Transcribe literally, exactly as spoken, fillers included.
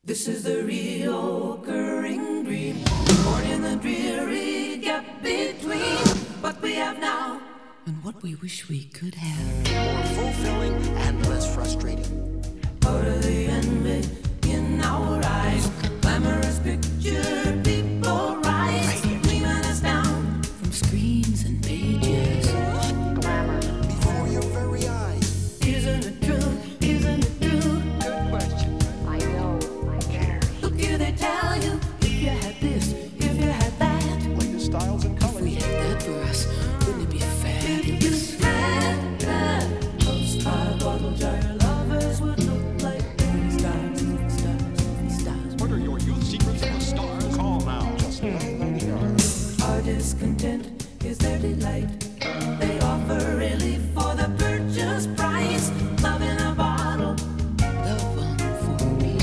This is the reoccurring dream, born in the dreary gap between what we have now and what we wish we could have. More fulfilling and less frustrating. Out of the envy